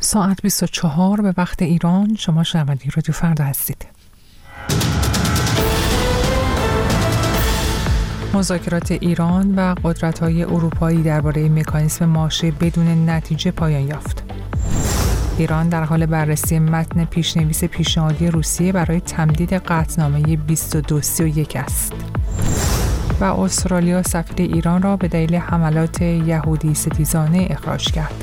ساعت 24 به وقت ایران. شما شنونده رادیو فردا هستید. مذاکرات ایران و قدرت‌های اروپایی درباره مکانیزم ماشه بدون نتیجه پایان یافت. ایران در حال بررسی متن پیشنویس پیشنهادی روسیه برای تمدید قطعنامه 2231 است. و استرالیا سفیر ایران را به دلیل حملات یهودی ستیزانه اخراج کرد.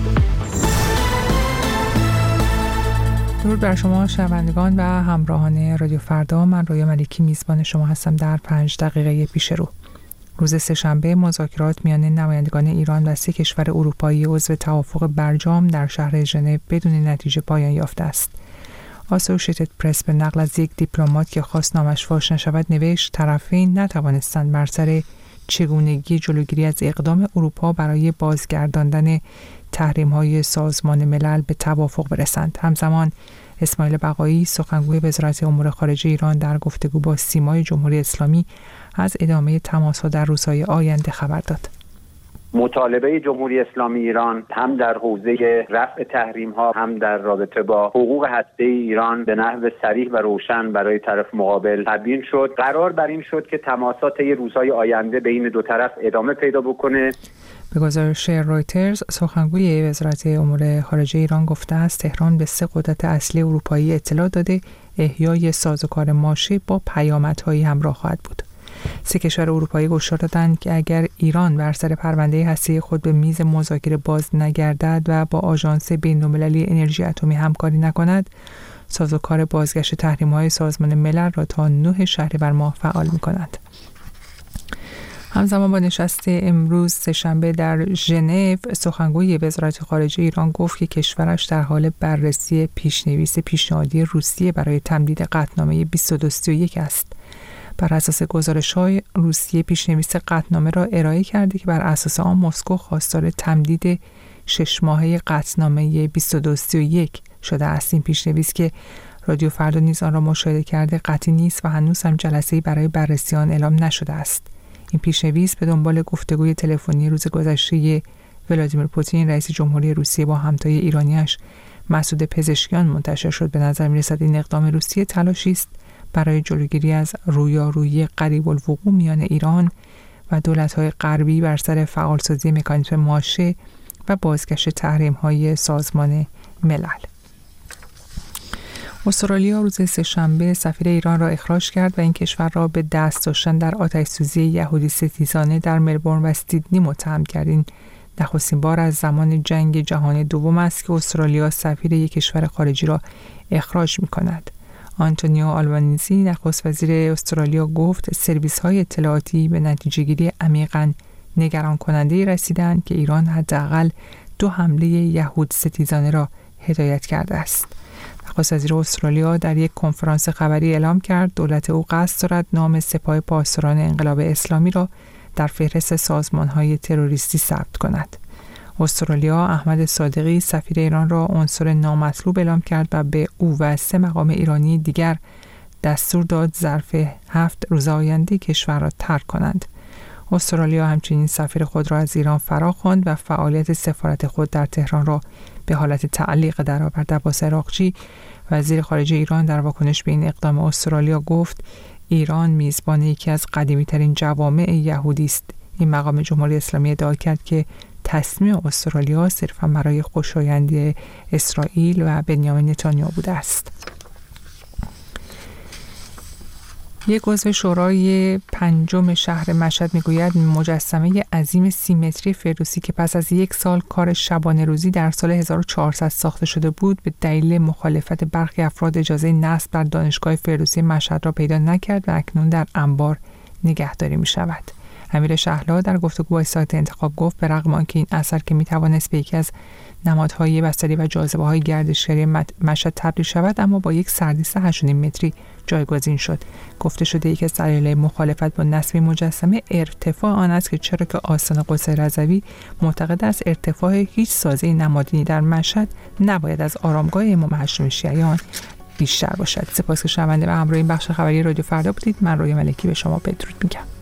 درود بر شما شنوندگان و همراهان رادیو فردا. من رویا ملکی میزبان شما هستم در 5 دقیقه پیش رو. روز سه‌شنبه مذاکرات میان نمایندگان ایران و 3 کشور اروپایی عضو توافق برجام در شهر ژنو بدون نتیجه پایان یافته است. آسوشیتد پرس به نقل از یک دیپلمات که خواست نامش فاش نشود نوشت طرفین نتوانستند بر سر چگونگی جلوگیری از اقدام اروپا برای بازگرداندن تحریم‌های سازمان ملل به توافق برسند. همزمان اسماعیل بقایی سخنگوی وزارت امور خارجه ایران در گفتگو با سیمای جمهوری اسلامی از ادامه تماس‌ها در روزهای آینده خبر داد. مطالبه جمهوری اسلامی ایران هم در حوزه رفع تحریم‌ها هم در رابطه با حقوق هسته‌ای ایران به نحو صریح و روشن برای طرف مقابل تبیین شد. قرار بر این شد که تماسات روزهای آینده بین دو طرف ادامه پیدا بکنه. به گزارش رویترز سخنگوی وزارت امور خارجه ایران گفته است تهران به 3 قدرت اصلی اروپایی اطلاع داده احیای سازوکار ماشه با پیامدهایی همراه خواهد بود. 3 کشور اروپایی هشدار دادند که اگر ایران بر سر پرونده هسته‌ای خود به میز مذاکره باز نگردد و با آژانس بین‌المللی انرژی اتمی همکاری نکند، سازوکار بازگشت تحریم‌های سازمان ملل را تا 9 شهریور ماه فعال می‌کنند. همزمان با نشست امروز سه‌شنبه در ژنو، سخنگوی وزارت خارجه ایران گفت که کشورش در حال بررسی پیشنویس پیشنهادی روسیه برای تمدید قطعنامه 2231 است. بر اساس گزارش‌های روسیه پیشنویس قطعنامه را ارائه کرده که بر اساس آن مسکو خواستار تمدید 6 ماهه قطعنامه 2231 شده است. این پیشنویس که رادیو فردا نیز آن را مشاهده کرده قطعی نیست و هنوز هم جلسه‌ای برای بررسی آن اعلام نشده است. این پیشنویس به دنبال گفتگوی تلفنی روز گذشته ولادیمیر پوتین رئیس جمهوری روسیه با همتای ایرانیش مسعود پزشکیان منتشر شد. به نظر می‌رسد این اقدام روسیه تلاشی است برای جلوگیری از رویارویی قریب الوقوع میان ایران و دولت‌های غربی بر سر فعالسازی مکانیزم ماشه و بازگشت تحریم‌های سازمان ملل. استرالیا روز سه‌شنبه سفیر ایران را اخراج کرد و این کشور را به دست داشتن در آتش‌سوزی یهودی ستیزانه در ملبورن و سیدنی متهم کرد. این نخستین بار از زمان جنگ جهانی دوم است که استرالیا سفیر یک کشور خارجی را اخراج می‌کند. آنتونیو آلبانیزی نخست وزیر استرالیا گفت سرویس‌های اطلاعاتی به نتیجه‌گیری عمیقاً نگران کننده رسیدند که ایران حداقل 2 حمله یهود ستیزانه را هدایت کرده است. نخست وزیر استرالیا در یک کنفرانس خبری اعلام کرد دولت او قصد دارد نام سپاه پاسداران انقلاب اسلامی را در فهرست سازمان‌های تروریستی ثبت کند. استرالیا احمد صادقی سفیر ایران را عنصر نامطلوب اعلام کرد و به او و 3 مقام ایرانی دیگر دستور داد ظرف 7 روز آینده کشور را ترک کنند. استرالیا همچنین سفیر خود را از ایران فراخواند و فعالیت سفارت خود در تهران را به حالت تعلیق درآورد. عباس عراقچی وزیر خارجه ایران در واکنش به این اقدام استرالیا گفت ایران میزبان یکی از قدیمی‌ترین جوامع یهودی است. این مقام جمهوری اسلامی ادعا کرد که تصمیم استرالیا صرفاً برای خوشایندی اسرائیل و بنیامین نتانیاهو بوده است. یک عضو شورای 5 شهر مشهد میگوید مجسمه عظیم 30 متری فردوسی که پس از 1 سال کار شبانه روزی در سال 1400 ساخته شده بود به دلیل مخالفت برخی افراد اجازه نصب بر دانشگاه فردوسی مشهد را پیدا نکرد و اکنون در انبار نگهداری می شود. امیر شهلا در گفتگو با سایت انتخاب گفت به رغم آنکه این اثر که میتوانست به یکی از نمادهای بصری و جاذبه‌های گردشگری مشهد تبدیل شود اما با یک سردیس 8.5 متری جایگزین شد. گفته شده یکی از دلایل مخالفت با نصب مجسمه ارتفاع آن است که چرا که آستان قصه رضوی معتقد است ارتفاع هیچ سازه نمادینی در مشهد نباید از آرامگاه امام هشتم شیعیان بیشتر باشد. سپاس که شنونده و همراه این بخش خبری رادیو فردا بودید. من رویا ملکی به شما بدرود میگم.